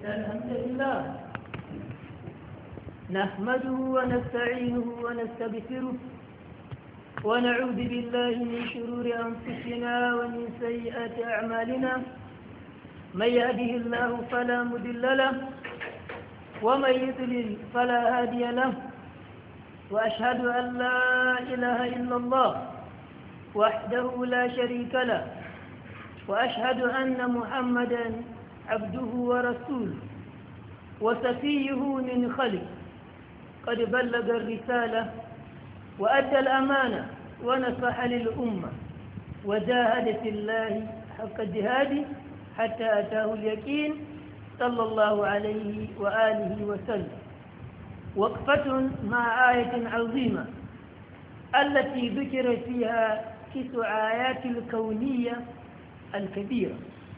إن الحمد لله نحمده ونستعينه ونستغفره ونعوذ بالله من شرور أنفسنا ومن سيئات أعمالنا. من يهده الله فلا مضل له ومن يضلل فلا هادي له، وأشهد أن لا إله إلا الله وحده لا شريك له، وأشهد أن محمدا عبده ورسوله وصفيه من خلقه، قد بلغ الرسالة وأدى الأمانة ونصح للأمة وجاهد في الله حق جهاده حتى أتاه اليقين صلى الله عليه وآله وسلم. وقفة مع آية عظيمة التي ذكر فيها 9 آيات الكونية الكبيرة.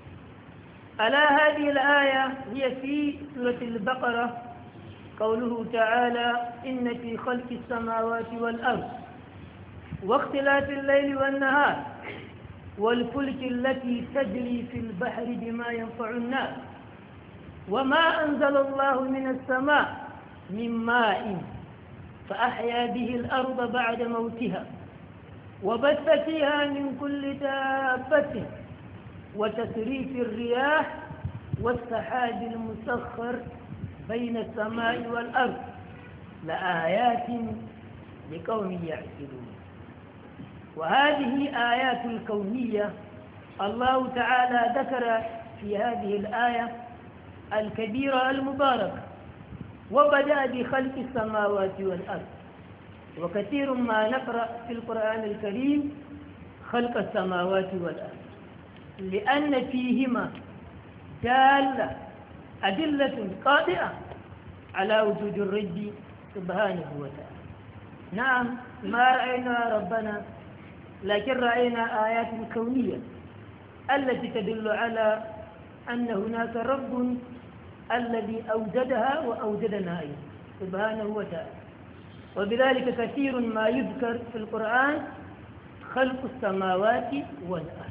ألا هذه الآية هي في سورة البقرة، قوله تعالى: إن في خلق السماوات والأرض واختلاف الليل والنهار والفلك التي تجري في البحر بما ينفع الناس وما أنزل الله من السماء من ماء فأحيا به الأرض بعد موتها وبث فيها من كل دابة وتسريف الرياح والسحاب المسخر بين السماء والأرض لآيات لقوم يعقلون. وهذه آيات الكونية الله تعالى ذكر في هذه الآية الكبيرة المباركة، وبدأ بخلق السماوات والأرض. وكثير ما نقرأ في القرآن الكريم خلق السماوات والأرض لأن فيهما دالة أدلة قاطعة على وجود الرب سبحانه وتعالى. نعم، ما رأينا ربنا، لكن رأينا آيات كونية التي تدل على أن هناك رب الذي أوجدها وأوجدنا أيضا سبحانه وتعالى. وبذلك كثير ما يذكر في القرآن خلق السماوات والأرض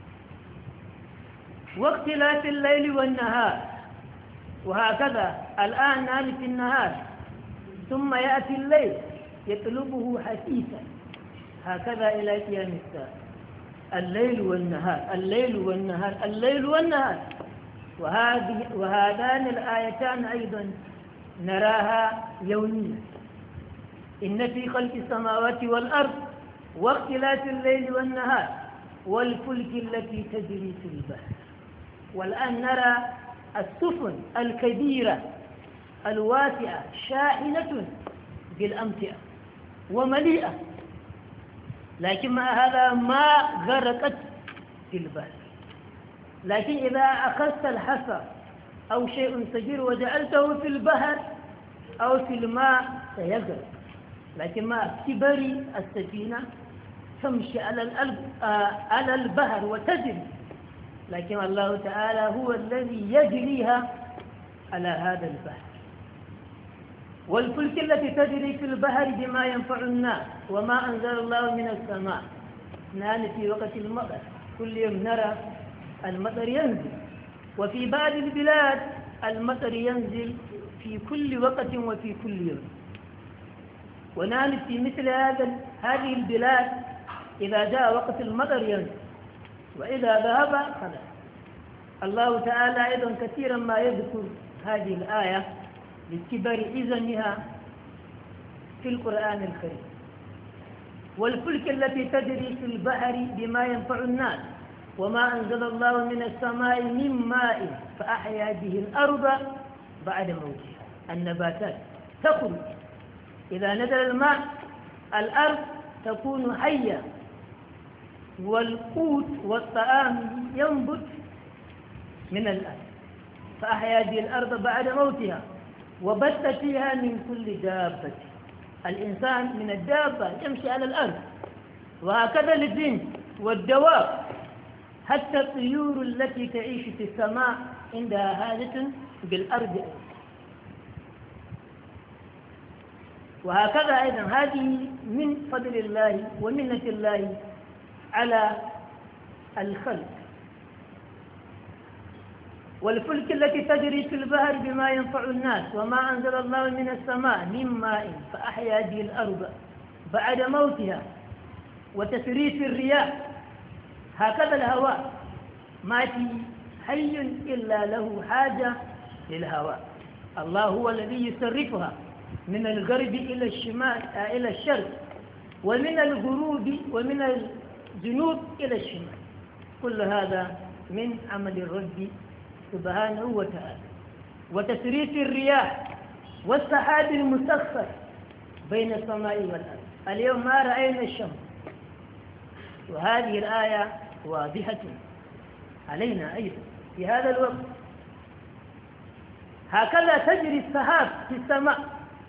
واختلاف الليل والنهار. وهكذا الآن نحن في النهار ثم يأتي الليل يطلبه حثيثا، هكذا إلى قيام الساعة. الليل والنهار، الليل والنهار، الليل والنهار. وهذان الآيتان أيضا نراها يوميا. إن في خلق السماوات والأرض واختلاف الليل والنهار والفلك التي تجري في البحر. والآن نرى السفن الكبيرة الواسعة شاحنة بالأمتعة ومليئة، لكن مع هذا ما غرقت في البحر. لكن إذا أخذت الحصى أو شيء صغير وجعلته في البحر أو في الماء سيغرق، لكن مع كبر السفينة تمشي على البحر وتجري، لكن الله تعالى هو الذي يجريها على هذا البحر. والفلك التي تجري في البحر بما ينفع الناس وما أنزل الله من السماء. نحن في وقت المطر كل يوم نرى المطر ينزل، وفي بعض البلاد المطر ينزل في كل وقت وفي كل يوم. ونحن في مثل هذه البلاد إذا جاء وقت المطر ينزل، وإذا ذهب خلاص. الله تعالى أيضا كثيرا ما يذكر هذه الآية لكبر إذنها في القرآن الكريم. والفلك التي تجري في البحر بما ينفع الناس وما أنزل الله من السماء من ماء فأحيا به الأرض بعد موتها. النباتات تخرج إذا نزل الماء، الأرض تكون حية، والقوت والطعام ينبت من الأرض. فأحيا به الأرض بعد موتها وبث فيها من كل دابة. الإنسان من الدابة يمشي على الأرض، وهكذا الجن والدواب، حتى الطيور التي تعيش في السماء عندها حاجة بالأرض. وهكذا أيضا هذه من فضل الله ومنة الله على الخلق. والفلك التي تجري في البحر بما ينفع الناس وما أنزل الله من السماء من ماء فأحيا به الأرض بعد موتها وتسريف الرياح هكذا الهواء ما في حي إلا له حاجة للهواء. الله هو الذي يصرفها من الغرب إلى الشمال إلى الشرق ومن الغروب ومن الجنوب إلى الشمال. كل هذا من عمل الرب سبحانه وتعالى. وتسريف الرياح والسحاب المسخر بين السماء والأرض. اليوم ما رأينا الشمس، وهذه الآية واضحة علينا أيضا في هذا الوقت. هكذا تجري السحاب في السماء.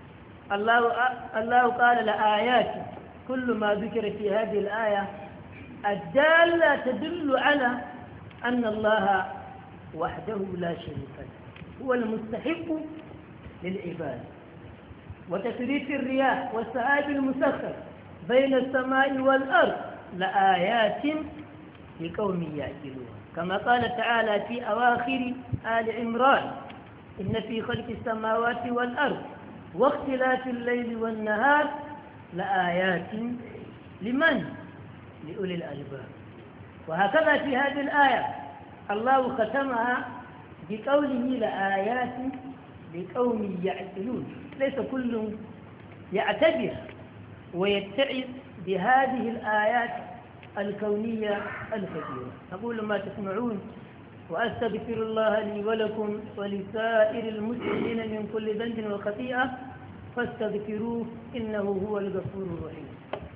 الله قال لآيات، كل ما ذكر في هذه الآية الدالة تدل على أن الله وحده لا شريك له، هو المستحق للعبادة. وتسريف الرياح والسحاب المسخر بين السماء والأرض لآيات لقوم يعقلون، كما قال تعالى في أواخر آل عمران: إن في خلق السماوات والأرض واختلاف الليل والنهار لآيات لمن؟ لأولي الألباب. وهكذا في هذه الآية الله ختمها بقوله لآيات لقوم يعقلون. ليس كل يعتبر ويتعظ بهذه الآيات الكونية الكثيرة. أقول ما تسمعون وأستغفر الله لي ولكم ولسائر المسلمين من كل ذنب وخطيئة فاستغفروه إنه هو الغفور الرحيم.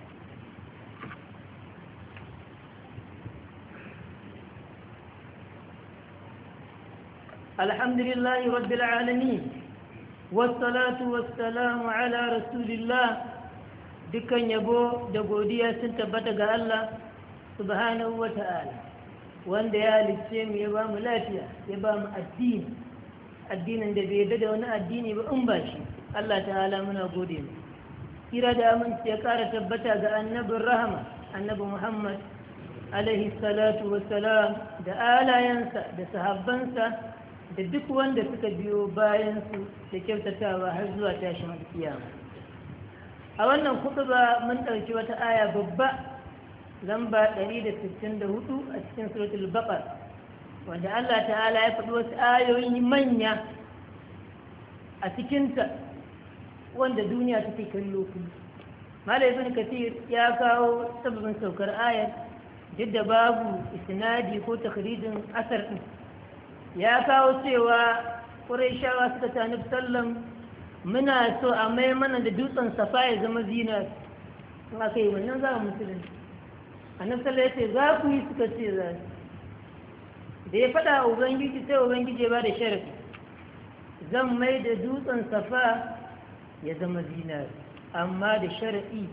الحمد لله رب العالمين والصلاة والسلام على رسول الله. dukkan yabo da godiya sun tabbata ga Allah subhanahu wa ta'ala, wanda ya halicce mu ya ba mu lafiya, ya ba mu addinin da bai yarda da wani addini ba in ba shi. Allah ta'ala muna gode mu. Kira da aminci ya kara tabbata ga annabin rahama, annabi Muhammad alaihi salatu wassalam, da alayansa da sahabbansa da duk wanda suka biyo bayansu da kyautatawa har zuwa tashin kiyama. A wannan khutba mun ɗauki wata aya babba lamba 164 a cikin suratul baqara, wanda Allah ta'ala ya faɗi wasu ayoyi manya a cikinta wanda duniya take kallo kuma. Malam Ibn Kathir ya kawo sababin saukar ayar, duk da babu isnadi ko takhrijin asar din. Ya kawo cewa Qurayshawa suka ta Annabi sallam, muna so a mai mana da dutsen Safa ya zama zinar. In aka yi wannan za mu musulunci. Annabi sallam ya ce za ku yi, suka ce za su. Da ya faɗa Ubangiji sai Ubangiji ya ba da sharafi, zan mai da dutsen Safa ya zama zinar, amma da sharaɗi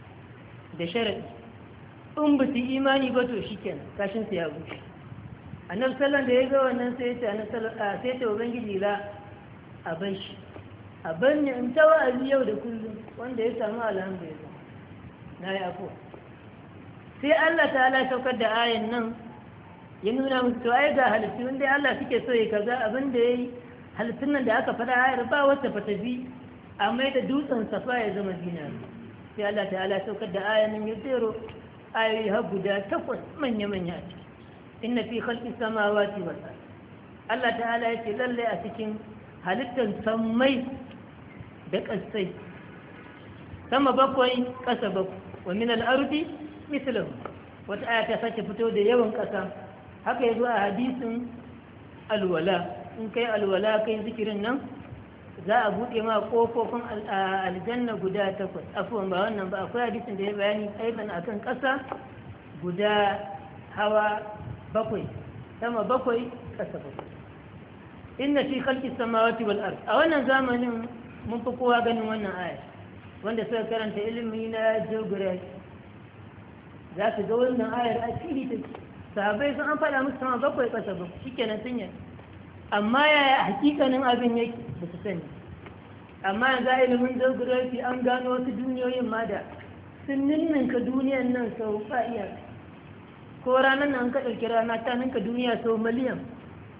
in ba su imani ba to shi kenan kashinsu ya bushe. Annabi sallan da ya ga wannan sai ya ce Ubangiji la a bai shi, a banne in ta wa'azi yau da kullum, wanda ya samu alhamdulillah na yi afuwa. Sai Allah ta'ala ya saukar da ayan nan ya nuna musu to ai ga halittu wanda Allah suke so ya kaza abin da ya yi halittun nan da aka faɗa ayar ba wata fatabi a mai da dutsen Safa ya zama zinari. Sai Allah ta'ala ya saukar da ayan nan ya tsero ayoyi har guda 8 manya-manya a ciki. Inna fi khalqi samawati wal ard. Allah ta'ala ya ce lalle a cikin halittar sammai da ƙasai, sama bakwai ƙasa bakwai, wa min al-ardi mithluhu. Wata aya ta sake fito da yawan ƙasa. Haka yazo a hadisin alwala, in kai alwala kai zikirin nan za a buɗe ma ƙofofin aljanna guda 8. Afuwan ba wannan ba, akwai hadisin da ya bayani aiban akan ƙasa guda hawa 7, sama 7 ƙasa 7. Inna fi khalqi samawati wal ard. A wannan zamanin mun fi kowa ganin wannan aya, wanda suka karanta ilimi na geography za su ga wannan ayar a fili take. Sahabbai sun an faɗa musu sama 7 ƙasa 7, shikenan sun yi. Amma yaya hakikanin abin yake ba su sani. Amma yanzu a ilimin geography an gano wasu duniyoyin ma da sun ninninka duniyan nan sau fa'iya. Ko ranar nan ka ɗauki rana ta ninka duniya sau miliyan.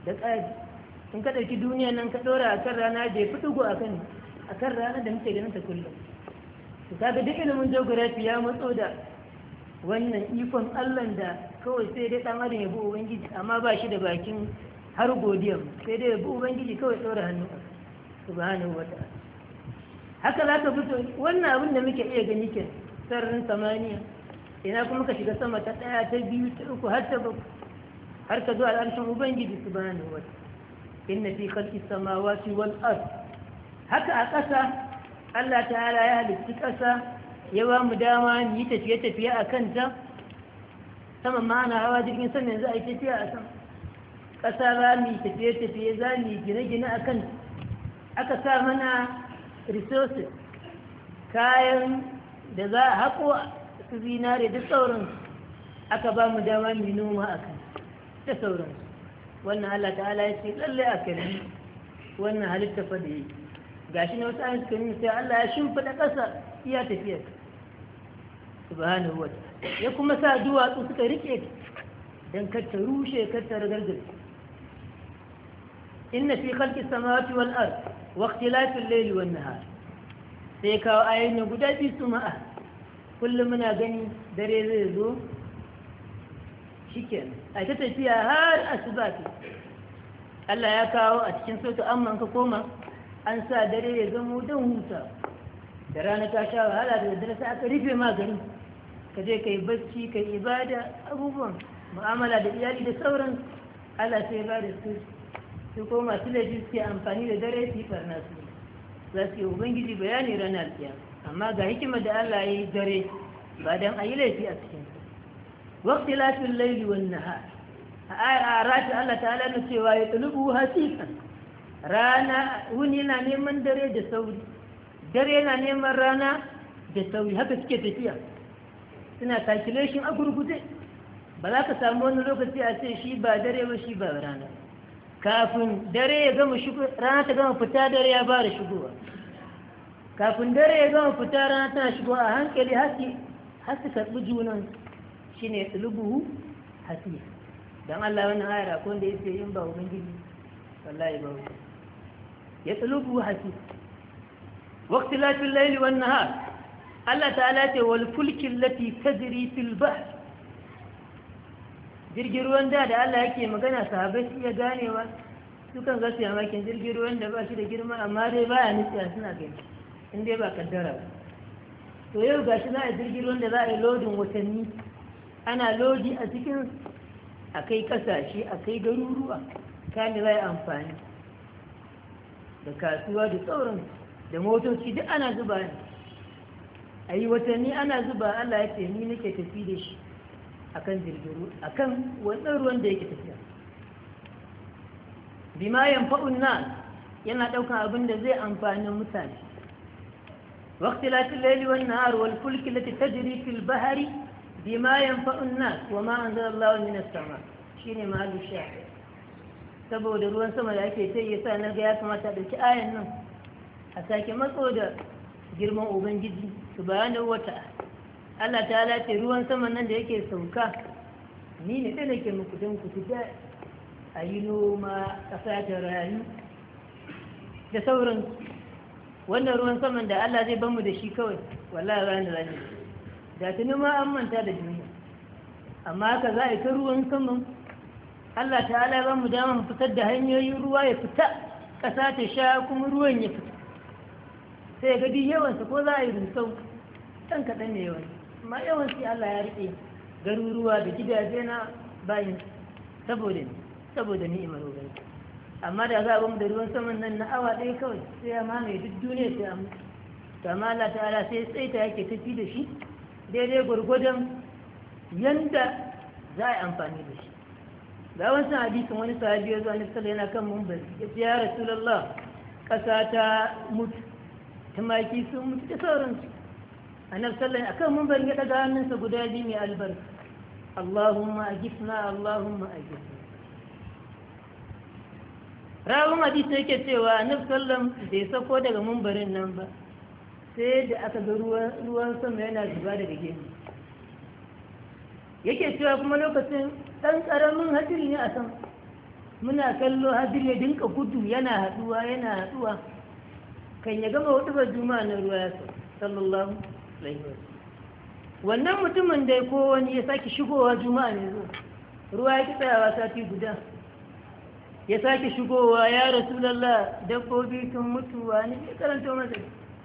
da ƙari in ka ɗauki duniya nan ka ɗora a kan rana da ya fi ɗigo a kan rana da muke ganin ta kullum to kaga duk ilimin geography ya matso da wannan ikon Allah da kawai sai dai ɗan adam ya bi ubangiji amma ba shi da bakin har godiya sai dai ya bi ubangiji kawai ɗora hannu a subhanahu wa ta'ala haka za ka fito wannan abin da muke iya gani ke sararin samaniya ina kuma ka shiga sama ta ɗaya ta biyu ta uku har ta bakwai har ka zo al'arshin ubangiji subhanahu wa ta'ala inna fi khalqis samawati wal ard haka a ƙasa Allah ta'ala ya halitta ƙasa ya ba mu dama mu yi tafiye-tafiye a kanta sama ma ana hawa jirgin sama yanzu a yi tafiya a sama ƙasa za mu yi tafiye-tafiye za mu yi gine-gine a kanta aka sa mana resources kayan da za a haƙo su zinare da sauransu aka ba mu dama mu noma a kan da sauransu wannan Allah ta'ala ya ce lalle a kalli wannan halitta fa da yi gashi na wasu ayin suka nuna sai Allah ya shimfiɗa ƙasa iya tafiyar subhanahu wa ta'ala ya kuma sa duwatsu suka rike don kar ta rushe kar ta ragargaje inna fi khalqis samawati wal ard wa ikhtilafil layli wan nahar sai kawo ayoyin guda biyu su ma'a kullum muna gani dare zai zo shikenan a ta tafiya har asuba Allah ya kawo a cikin sautu amma ka koma an sa dare ya zamo don huta da rana ta sha wahala da daddare sai aka rufe magani ka je ka yi bacci ka yi ibada abubuwan mu'amala da iyali da sauran Allah sai ba da su ko masu laifi suke amfani da dare su yi barna su za su yi ubangiji bayani ranar alkiyama amma ga hikimar da Allah ya yi dare ba don a yi laifi a cikin su waqti lafin laili wan nahar a ayar Allah ta'ala na cewa ya tulubu hasisan rana wuni na neman dare da sauri dare na neman rana da sauri haka suke tafiya suna calculation a gurguje ba za ka samu wani lokaci a ce shi ba dare ba shi ba rana kafin dare ya gama shigo rana ta gama fita dare ya ba da shigowa kafin dare ya gama fita rana tana shigowa a hankali har su karɓi junan shi ne tsulubuhu hasi don Allah wannan ayar akwai wanda ya ce yin ba ubangiji wallahi ba wuce ya tsulubuhu hasi wakti lafin laili wannan har Allah ta'ala ce wal fulkin lati tajri fil bahr jirgin ruwan da Allah yake magana sahabbai su iya ganewa su kan gasu ya makin jirgin ruwan da ba shi da girma amma dai baya nutsiya suna gani in dai ba kaddara ba to yau ga shi za a jirgin ruwan da za a yi lodin watanni ana lodi a cikin a kai kasashe a kai garuruwa kayan za a yi amfani da kasuwa da sauran da motoci duk ana zuba ne a yi watanni ana zuba Allah ya ce ni nake tafi da shi akan jirgin akan wannan ruwan da yake tafiya bima yanfa'un nas yana daukan abin da zai amfani mutane waqtilatil layli wan nahar wal fulki lati tajri fil bahri bima yanfa'un nas wama anzalallahu minas sama shine mahallu shahid saboda ruwan sama da ake sai yasa na ga ya kamata dauki ayan nan a sake matso da girman ubangiji subhanahu wata'ala Allah ta ce ruwan saman nan da yake sauka ni ne ɗaya nake muku don ku fita a yi noma ƙasa ta rayu da sauran wannan ruwan saman da Allah zai bamu da shi kawai wallahi rani da tuni ma an manta da duniya amma haka za a yi ta ruwan saman Allah ta'ala ba mu dama fitar da hanyoyin ruwa ya fita ƙasa ta sha kuma ruwan ya fita sai ga duk yawansa ko za a yi rusau ɗan kaɗan ne yawan amma yawanci Allah ya riƙe garuruwa da gidaje na bayan saboda ni'imar ubangiji amma da za a bamu da ruwan saman nan na awa ɗaya kawai sai ya mamaye duk duniya sai amma to amma Allah ta'ala sai tsaita yake tafi da shi daidai gwargwadon yanda za a yi amfani da shi ga wancan hadisin wani sahabi ya zo a nufsala yana kan mumbar ya ce ya rasulallah ƙasa ta mutu tumaki sun mutu da sauransu a nufsala a kan mumbar ya ɗaga hannunsa guda biyu mai albarka Allahumma ajifna Allahumma ajifna rawun hadisi yake cewa annabi sallam bai sako daga mumbarin nan ba sai da aka ga ruwan sama yana zuba daga gemu yake cewa kuma lokacin ɗan ƙaramin hadiri ne a sama muna kallo hadir ya dinka gudu yana haduwa kan ya gama hudubar juma'a na ruwa ya sallallahu alaihi wasallam. wannan mutumin da ko wani ya sake shigowa juma'a ne zuwa ruwa ya ki tsayawa sati guda ya sake shigowa ya rasulallah dabbobi sun mutuwa ne ya karanta masa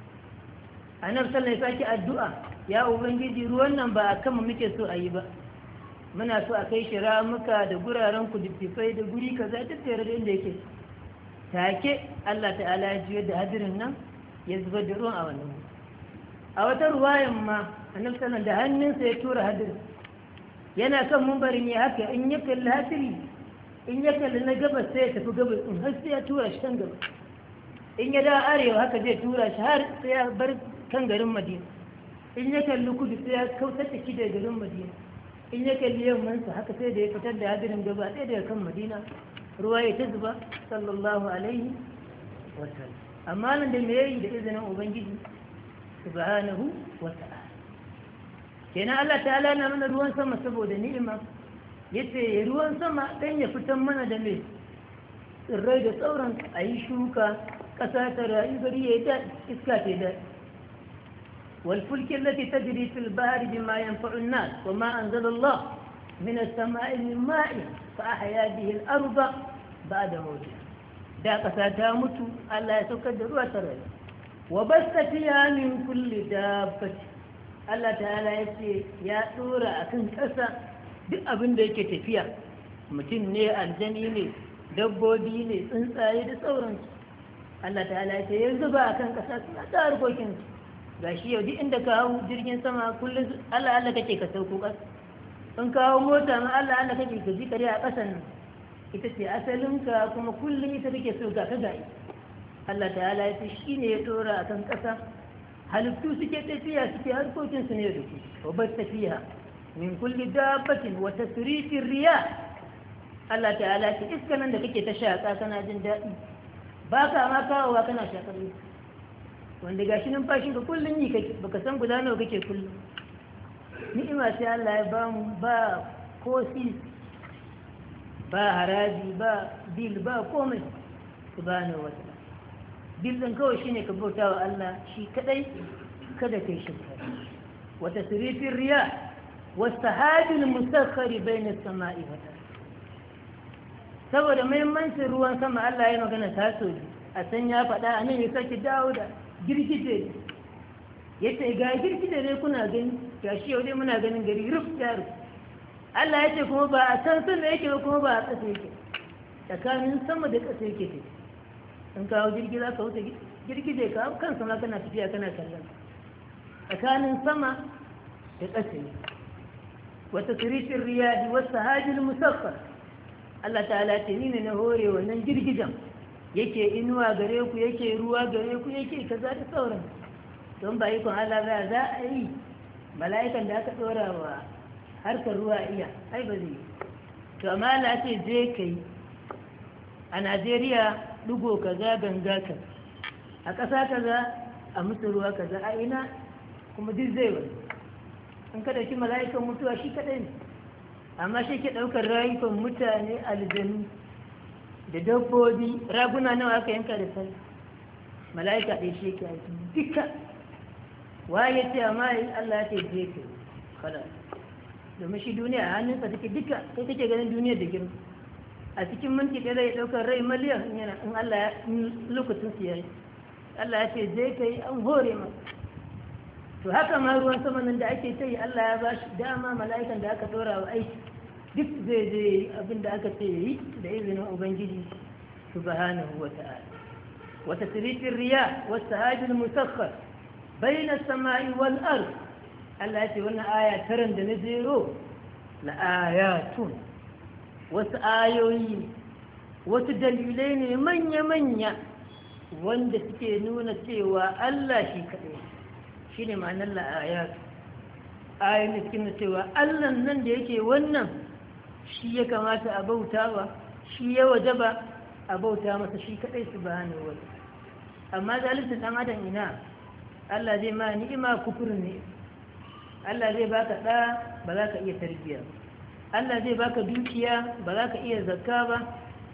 annabi sallallahu ya sake addu'a ya ubangiji ruwan nan ba a kama muke so a yi ba muna so a kai shi ramuka da guraren kududdufai da guri kaza duk tare da inda yake take Allah ta'ala ya juyar da hadirin nan ya zubar da ruwan a wannan a wata ruwayan ma annabi sallallahu da hannunsa ya tura hadirin yana kan mumbarin ya haka in ya kalli hadiri in ya kalli na gabas sai ya tafi gabas in har sai ya tura shi kan gabas in ya da arewa haka zai tura shi har sai ya bar kan garin Madina in ya kalli kudu sai ya kautar da shi daga garin Madina in ya kalli yammansa haka sai da ya fitar da hadirin gaba ɗaya daga kan Madina ruwa ya ta zuba sallallahu alaihi wasallam amma nan da me yayi da izinin ubangiji subhanahu wata'ala kenan Allah ta'ala na mana ruwan sama saboda ni'ima yace ruwan sama dan ya fitar mana da me tsirrai da sauran ayi shuka kasa ta rayu gari yayi da iska ta da والفلك التي تجري في البحر بما ينفع الناس وما أنزل الله من السماء من ماء فأحيا به الأرض بعد موتها دا قساتا متو ألا يسكد وترى وبث فيها من كل دابة الله تعالى يسي يا سورة أكن كسا duk abin da yake tafiya mutum ne aljani ne dabbobi ne tsuntsaye da sauransu Allah ta'ala ya ce yanzu ba akan kasa suna ta harkokinsu ga shi yau duk inda ka hau jirgin sama kullum Allah Allah kake ka sauko ƙasa in ka hau mota ma Allah Allah kake ka ji kare a ƙasan nan ita ce asalinka kuma kullum ita kake so ka ga Allah ta'ala ya ce shi ne ya tora a kan ƙasa halittu suke tafiya suke harkokinsu ne da ku wa bas tafiya min kulli dabbatin wa tasrifir riya Allah ta'ala ya ce iska nan da kake ta shaƙa kana jin daɗi ba ka ma kawowa kana shaƙar iska wanda gashi numfashin ka kullum yi kake baka san guda nawa kake kullum ni'ima sai Allah ya bamu ba kosi ba haraji ba bil ba komai subhanahu wataala bil din kawai shine ka bauta wa Allah shi kadai kada kai shirka wa tasrifir riya wasahabil musakhkhari bayna as-sama'i wal ardh saboda muhimmancin ruwan sama Allah ya magana ta so a san ya faɗa a nan ya saki dawo da girgije ya ce ga girgije ne kuna gani ga shi yau dai muna ganin gari ruf ya ruf Allah ya ce kuma ba a can sama yake ba kuma ba a ƙasa yake tsakanin sama da ƙasa yake ce in kawo jirgi za ka wuce girgije ka kan sama kana tafiya kana kallon tsakanin sama da ƙasa ne wata turishin riyadi wasu hajjil musaffar Allah ta'ala ce ni ne na hore wannan girgijen yake inuwa gare ku yake ruwa gare ku yake kaza da sauran don ba ikon Allah ba za a yi mala'ikan da aka dora wa harkar ruwa iya ai ba zai to amma Allah ce je kai a Najeriya dugo kaza ganga ka a ƙasa kaza a musu ruwa kaza a ina kuma duk zai wani in ka dauki mala'ikan mutuwa shi kadai ne amma shi ke daukar rayukan mutane aljanu da dabbobi raguna nawa aka yanka da sai mala'ika ɗaya shi yake aiki duka waye ce amma Allah ya ce je ka kada domin shi duniya a hannunsa take duka sai kake ganin duniyar da girma a cikin minti ɗaya zai ɗaukar rai miliyan yana in Allah ya lokacin su yayi Allah ya ce je ka yi an hore ma to haka ma ruwan sama nan da ake ta yi Allah ya ba shi dama mala'ikan da aka ɗora wa aiki duk zai je abin da aka ce yi da izinin ubangiji subhanahu wa ta'ala wa tasrifir riya was sahabil musakhkhar bayna as-sama'i wal ard Allah ya ce wannan aya taran da na jero la ayatun wasu ayoyi wasu dalilai ne manya manya wanda suke nuna cewa Allah shi kadai shine ma'anar la ayat ayoyin da suke nuna cewa Allah nan da yake wannan shi ya kamata a bautawa shi ya wajaba a bauta masa shi kadai subhanahu wa ta'ala amma zalincin dan adam ina Allah zai ma ni'ima kufurin ne Allah zai baka da ba za ka iya tarbiya Allah zai baka dukiya ba za ka iya zakka ba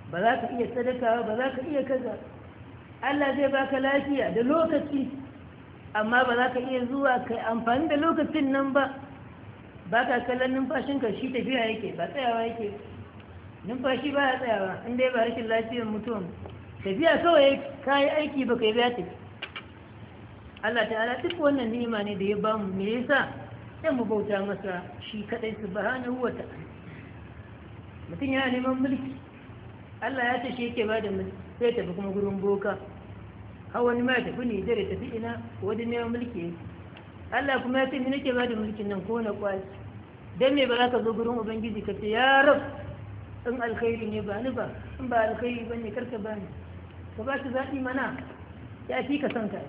ba za ka iya sadaka ba za ka iya kaza. Allah zai baka lafiya da lokaci amma ba za ka iya zuwa kai amfani da lokacin nan ba. Ba ka kallon numfashinka shi tafiya yake ba tsayawa yake. Numfashi ba ya tsayawa inda ya ba rashin lafiyar mutum tafiya kawai ka yi aiki ba kai biya tafi. Allah ta'ala duk wannan ni'ima ne da ya ba mu, me yasa sai mu bauta masa shi kadai subhanahu wa ta'ala. Mutum yana neman mulki, Allah ya ce shi yake ba da mulki, sai tafi kuma gurin boka. Har wani ma ya tafi ne da tafi ina wajen neman mulki yake. Allah kuma ya ce ni nake ba da mulkin nan ko na kwaci. Dan me ba za ka zo gurin ubangiji ka ce ya rab in alkhairi ne ba ni ba, in ba alkhairi ba ne karka ba ni, ka ba shi zaɓi mana ya fi ka son ka.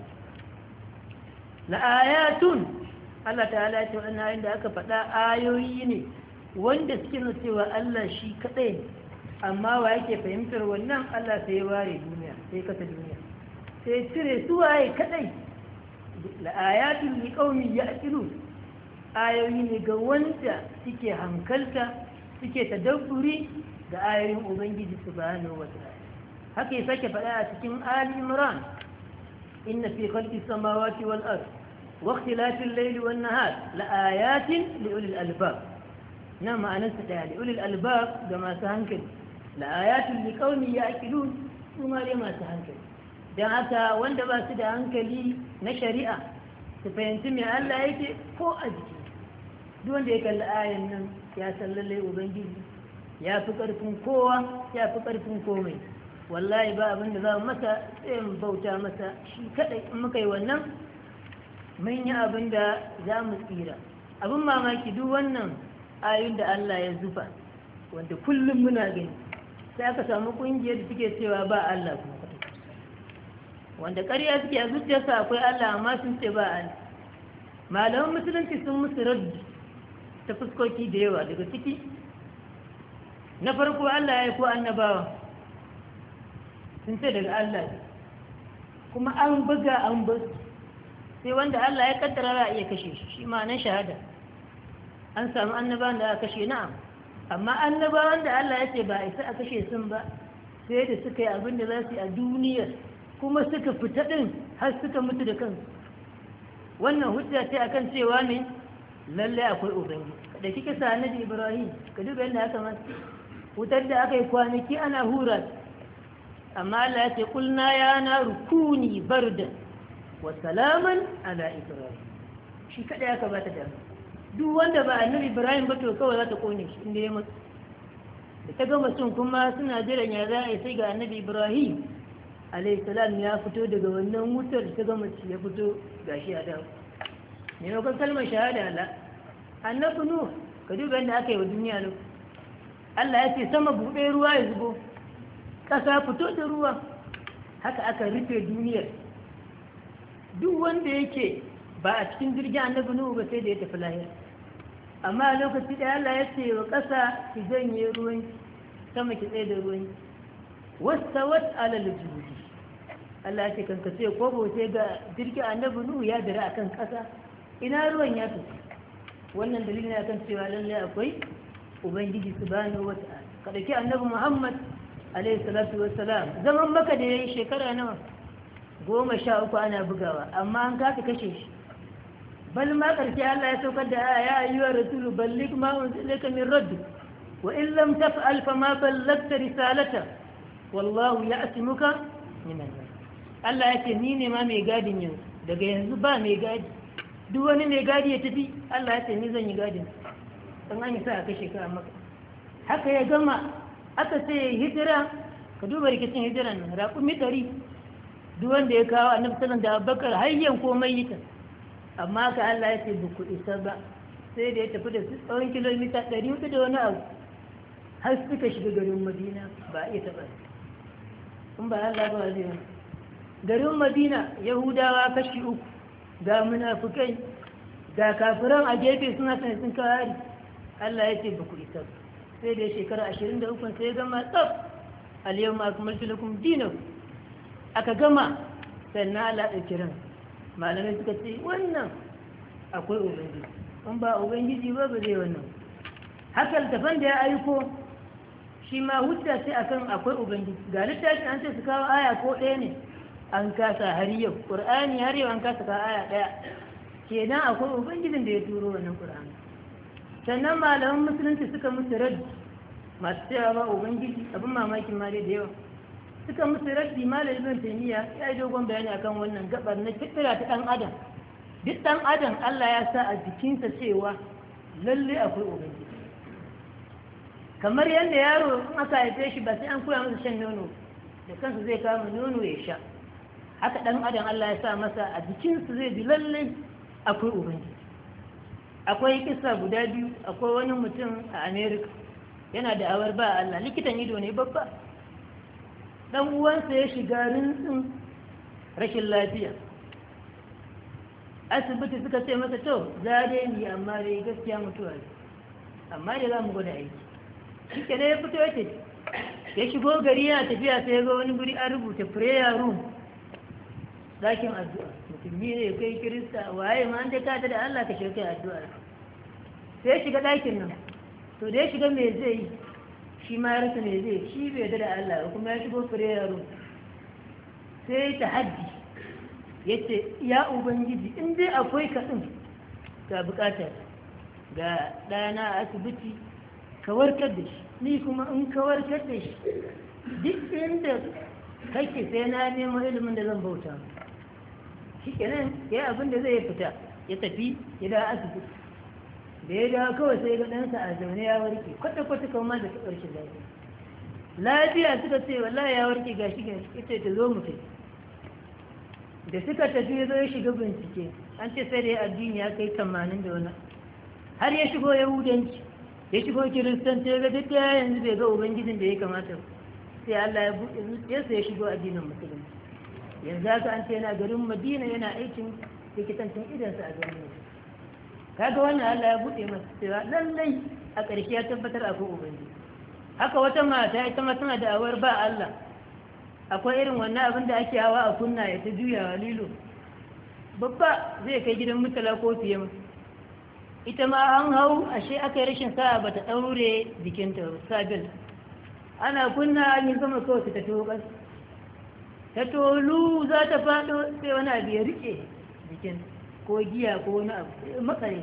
La'ayatun Allah ta'ala ce waɗannan ayoyin da aka faɗa ayoyi ne wanda suke nuna cewa Allah shi kaɗai ne, amma wa yake fahimtar wannan? Allah sai ya ware duniya, sai kasa duniya, sai cire su waye kaɗai. La'ayatun li qaumi ya'qilun, ayoyi ne ga wanda suke hankalta, suke tadabburi da ayoyin Ubangiji subhanahu wa ta'ala. Haka ya sake faɗa a cikin Ali Imran, inna fi khalqis samawati wal ard wa ikhtilafil layli wan nahar la'ayatin li ulil albab. Na ma'anar sa da li ulil albab ga masu hankali, la'ayatun li qaumi ya'qilun kuma dai masu hankali. Dan haka wanda ba su da hankali na shari'a su fahimci me Allah yake ko a jiki, duk wanda ya kalli ayan nan ya san lallai Ubangiji ya fi ƙarfin kowa, ya fi ƙarfin komai. Wallahi ba abin da za mu masa sai mu bauta masa shi kaɗai. In muka yi wannan mun yi abin da za mu tsira. Abin mamaki duk wannan ayoyin da Allah ya zufa wanda kullum muna gani, sai aka samu ƙungiyar da suke cewa ba Allah kuma wanda ƙarya suke a zuciyarsa akwai Allah amma sun ce ba Allah. Malaman musulunci sun musu raddi ta fuskoki da yawa, daga ciki na farko Allah ya ko annabawa sun ce daga Allah, kuma an buga an basu sai wanda Allah ya kaddara za a iya kashe shi ma'anar shahada. An samu annabawan da aka kashe, na'am, amma annabawan da Allah ya ce ba a isa a kashe sun ba sai da suka yi abin da za su yi a duniyar kuma suka fita ɗin har suka mutu da kansu. Wannan hujja ce akan cewa ne lallai akwai ubangiji. Da kika sa annabi Ibrahim ka duba yadda aka masa wutar da aka yi kwanaki ana hura, amma Allah ya ce kulna ya naru kuni barda wa salaman ala Ibrahim. Shi kada ya bata da duk wanda ba annabi Ibrahim ba to kawai za ta kone shi inda ya mutu. Da ta gama sun kuma suna jiran ya za a yi sai ga annabi Ibrahim alayhi salam ya fito daga wannan wutar ta gama ya fito gashi a dawo. Maimakon kalmar shahada Allah annabi Nuh ka duba yadda aka yi wa duniya lo. Allah ya ce sama buɗe ruwa ya zubo, ƙasa fito da ruwa, haka aka rufe duniyar. Duk wanda yake ba a cikin jirgin annabi Nuh ba sai da ya tafi lahira. Amma a lokaci da Allah ya ce wa ƙasa ki janye ruwan, sama ki tsaye da ruwan, wastawat alal judi. Allah ya ce kan ka ce ko sai ga jirgin annabi Nuh ya dira akan ƙasa, ina ruwan ya tafi. Wannan dalilin ya kan cewa lallai akwai Ubangiji subhanahu wa ta'ala. Ka dauki annabi Muhammad alayhi salatu wassalam, zaman maka da yayi shekara nawa 13 ana bugawa, amma an kasa kashe shi. Bal ma karshe Allah ya saukar da ya ayyuhar rasulu balligh ma unzila min rabbik wa in lam taf'al fama ballagta risalata wallahu ya'timuka minan nas. Allah ya ce ni ne ma mai gadin yanzu, daga yanzu ba mai gadi. Duk wani mai gadi ya tafi, Allah ya ce ni zan yi gadin dan an yi sa a kashe ka maka. Haka ya gama aka ce hijira, ka duba rikicin hijiran nan raƙumi 100 duk wanda ya kawo annabi sallallahu da Abubakar hayyan komai yita, amma ka Allah ya ce ba ku isa ba, sai da ya tafi da tsawon kilomita 400 da wani abu har suka shiga garin Madina ba a iya taɓa in ba Allah ba zai wani. Garin Madina Yahudawa kashi 3, ga munafukai ga kafiran a gefe suna sanin sun kawari. Allah ya ce ba ku isa ba, sai da shekara 23 sai gama tsaf al-yawma akmaltu lakum dinakum, aka gama sannan Allah ya kira. Malamai suka ce wannan akwai ubangiji, in ba ubangiji ba ba zai wannan. Haka tafan da ya aiko shi ma hujja ce akan akwai ubangiji. Ga littafi an ce su kawo aya ko ɗaya ne, an kasa har yau. Qur'ani har yau an kasa kawo aya ɗaya. Kenan akwai ubangijin da ya turo wannan Qur'ani. Sannan malaman musulunci suka musu raddi, masu cewa ba ubangiji, abin mamakin ma dai da yawa. Suka musu raddi, malam Ibn Taymiyyah ya yi dogon bayani akan wannan gabar na fitira ta ɗan adam. Duk ɗan adam Allah ya sa a jikinsa cewa lalle akwai ubangiji. Kamar yadda yaro in aka haife shi ba sai an koya masa shan nono, da kansa zai kama nono ya sha. Haka ɗan adam Allah ya sa masa a jikinsa zai bi lalle akwai ubangiji. Akwai kisa guda biyu, akwai wani mutum a America yana da awar ba Allah, likitan ido ne babba. Dan uwansa ya shiga rintsin rashin lafiya. Asibiti suka ce masa to za dai ni amma dai gaskiya mutuwa ne, amma dai za mu gwada aiki. Shi ke ya fito ya shigo gari yana tafiya sai ya ga wani guri an rubuta prayer room, ɗakin addu'a. Musulmi ne kai kirista waye ma an dai ka da Allah ka shirka addu'a. Sai ya shiga ɗakin nan, to da ya shiga me zai yi, shi ma ya rasa me zai, shi bai da Allah kuma ya shigo prayer room. Sai ta haddi ya ce ya ubangiji in dai akwai kaɗin ga buƙatar ga ɗana a asibiti ka warkar da shi, ni kuma in ka warkar da shi duk inda kake sai na neman ilimin da zan bauta. Shi kenan ya abin da zai fita ya tafi ya da asibiti. Da ya dawo kawai sai ga ɗansa a zaune ya warke kwata-kwata kama da ta ƙarshe lafiya suka ce wallahi ya warke gashi ita ta zo mu kai. Da suka tafi ya zo ya shiga bincike, an ce sai da ya addini ya kai 80 da wani, har ya shigo yahudanci, ya shigo kiristanci, ya ga duk ya yanzu bai ga ubangijin da ya kamata, sai Allah ya buɗe zuciyarsa ya shigo addinin musulunci. Yanzu haka an ce yana garin Madina yana aikin likitancin idansa a garin Madina. Kaga wannan Allah ya buɗe masa cewa lallai a ƙarshe ya tabbatar akwai ubangiji. Haka wata mata ita ma tana da awar ba Allah, akwai irin wannan abin da ake hawa a kunna ya ta juya lilo babba zai kai gidan mutala ko fiye mu. Ita ma an hau ashe aka yi rashin sa'a ba ta ɗaure jikinta sabil, ana kunna an yi zama kawai ta taho ƙas, ta tolu za ta faɗo sai wani abu ya riƙe jikin ko giya ko wani abu makare,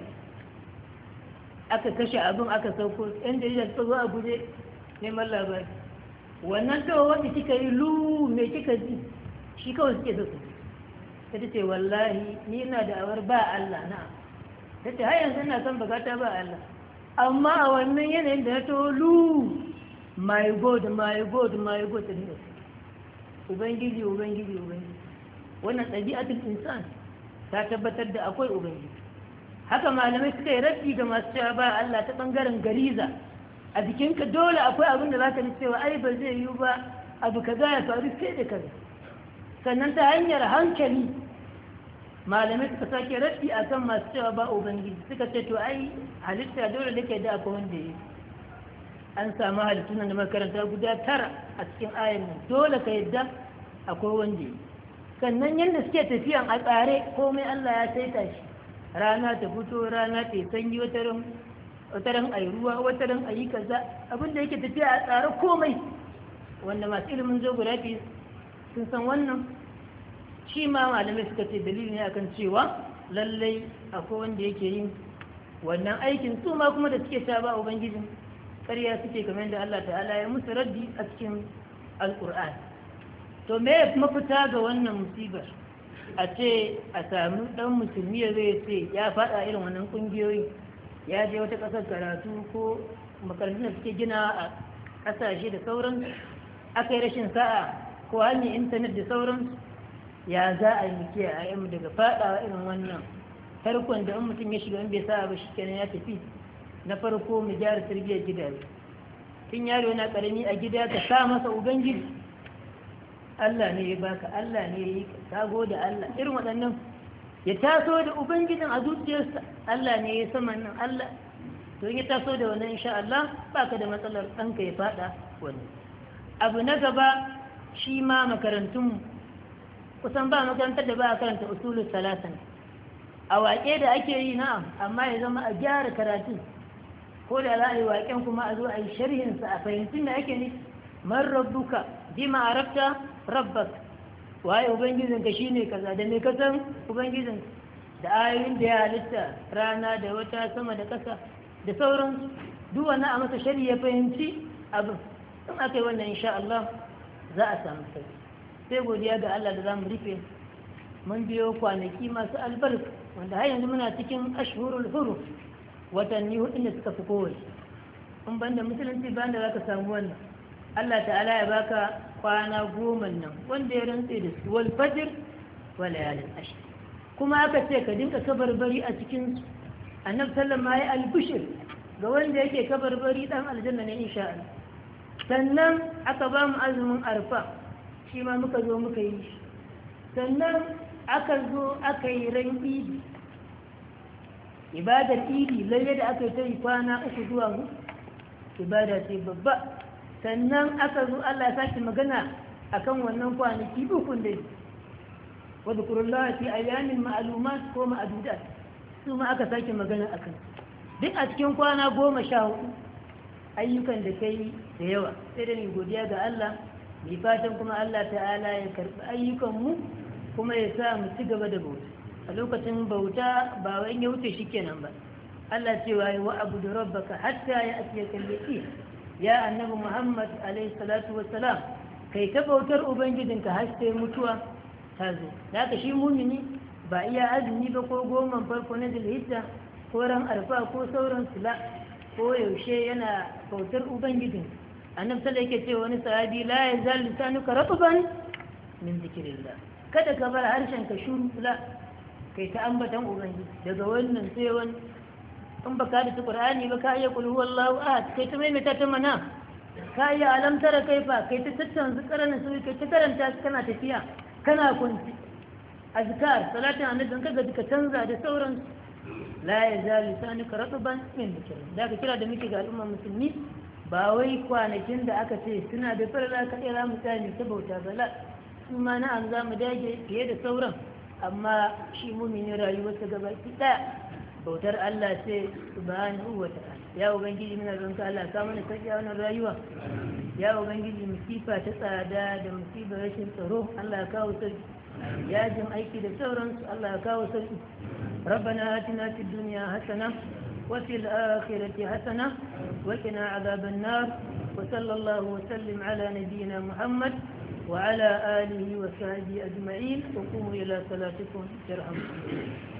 aka kashe abin aka sauko yan jarida suka zo a guje neman labari. Wannan tawa wadda kika yi lu mai kika ji shi kawai suke so su ta ce wallahi ni ina da awar ba Allah na ta ce har yanzu ina son bukata ba Allah, amma a wannan yanayin da na tawo lu my god my god my god ta ne ubangiji ubangiji ubangiji. Wannan ɗabi'atul insan ta tabbatar da akwai ubangiji. Haka malamai suka yi raddi ga masu cewa ba Allah ta bangaren gariza, a jikinka dole akwai abin da za ka ji cewa ai ba zai yi ba abu kaza ya faru sai da kaza. Sannan ta hanyar hankali malamai suka sake raddi a kan masu cewa ba ubangiji, suka ce to ai halitta dole da ke da akwai wanda ya yi. An samu halittun da makaranta guda 9 a cikin ayan nan, dole ka yadda akwai wanda ya yi. Sannan yadda suke tafiyan a tsare komai Allah ya saita shi, rana ta fito rana ta sanyi, wataran a yi ruwa wataran a yi kaza, abinda yake tafiya a tsare komai, wanda masu ilimin geography sun san wannan. Shi ma malamai suka ce dalili ne akan cewa lallai akwai wanda yake yin wannan aikin. Su ma kuma da suke ta ba ubangijin ƙarya suke, kamar da Allah ta'ala ya musu raddi a cikin alƙur'ani. To me mafita ga wannan musibar? A ce a sami ɗan musulmi ya zai ce ya faɗa irin wannan ƙungiyoyi, ya je wata ƙasar karatu ko makarantun da suke gina a ƙasashe da sauran, aka yi rashin sa'a ko hanyar intanet da sauran, ya za a yi kiyaye a yamma daga faɗawa irin wannan tarkon da in mutum ya shiga in bai sa'a ba shi kenan ya tafi. Na farko mu gyara tarbiyyar gidaje, tun yaro yana ƙarami a gida ka sa masa ubangiji, Allah ne ya baka, Allah ne ya yi ka gode Allah, irin waɗannan ya taso da ubangijin a zuciyarsa, Allah ne ya sama nan Allah, to ya taso da wannan insha Allah baka da matsalar ɗanka ya faɗa wani. Abu na gaba shi ma makarantunmu, kusan ba makarantar da ba a karanta usulul salasa, a waƙe da ake yi na'am, amma ya zama a gyara karatun, ko da za a yi waƙen kuma a zo a yi sharhinsa a fahimci da ake ne man rabbuka bima arabta rabbak waye ubangijinka shine kaza da me kasan ubangijin da ayoyin da ya halitta rana da wata sama da ƙasa da sauran duk wani a masa shari ya fahimci abin in aka yi wannan insha Allah za a samu sauki sai godiya ga Allah da za mu rufe mun biyo kwanaki masu albarka wanda har yanzu muna cikin ashhurul huruf watanni hudu da suka fi kowace in banda musulunci bayan da za ka samu wannan Allah ta'ala ya baka kwana 10 nan wanda ya rantse da su wal fajr wa layalin ashr kuma aka ce ka dinka kabarbari a cikin su annabi sallallahu alaihi wasallam ya albushir ga wanda yake kabarbari dan aljanna ne insha Allah sannan aka ba mu azumin arfa shi ma muka zo muka yi shi sannan aka zo aka yi ran idi ibadar idi lalle da aka yi ta yi kwana 3 zuwa 4 ibada ce babba sannan aka zo Allah ya sake magana akan wannan kwanaki ukun dai wadda kurullawa fi ayyamin ma'alumat ko ma'adudat su ma aka sake magana akan duk a cikin kwana 14 ayyukan da kai da yawa sai da ni godiya ga Allah mai fatan kuma Allah ta'ala ya karɓi ayyukanmu kuma ya sa mu ci gaba da bauta a lokacin bauta ba wai ya wuce shikenan ba Allah cewa wa abudu rabbaka hatta ya atiyaka al-yaqin ya annabi Muhammad alayhi salatu wassalam kai ta bautar ubangijinka har sai mutuwa ta zo haka shi mumini ba iya azumi ba ko 10 farko na Zulhijja ko ran arfa ko sauran sula ko yaushe yana bautar ubangijin annabi sallallahu alaihi wasallam yake cewa wani sahabi la yazal lisanuka ratban min zikrillah kada ka bar harshen ka shuru la kai ta ambatan ubangiji daga wannan sai wani in baka da Qur'ani ba ka iya kul huwallahu ahad kai ta maimaita ta mana ka iya alam tara kaifa kai ta tattanzu karanin sai kai ta karanta kana tafiya kana kunci azkar salatin annabi kaga ka canza da sauran la yazal lisanuka ratban min zikrillah da ka kira da muke ga al'umma musulmi ba wai kwanakin da aka ce suna da farla kaɗai za mu tsani ta bauta bala su ma na'am za mu dage fiye da sauran amma shi mumini rayuwarsa gaba ki ɗaya bautar Allah ce subhanahu wa ta'ala ya ubangiji muna zonka Allah ka mana sauki a wannan rayuwa ya ubangiji musifa ta tsada da musibar rashin tsaro Allah ya kawo sauki yajin aiki da sauransu Allah ya kawo sauki ربنا آتنا في الدنيا حسنة وفي الآخرة حسنة وقنا عذاب النار وصلى الله وسلم على نبينا محمد وعلى آله وصحبه أجمعين وقوموا إلى صلاتكم يرحمكم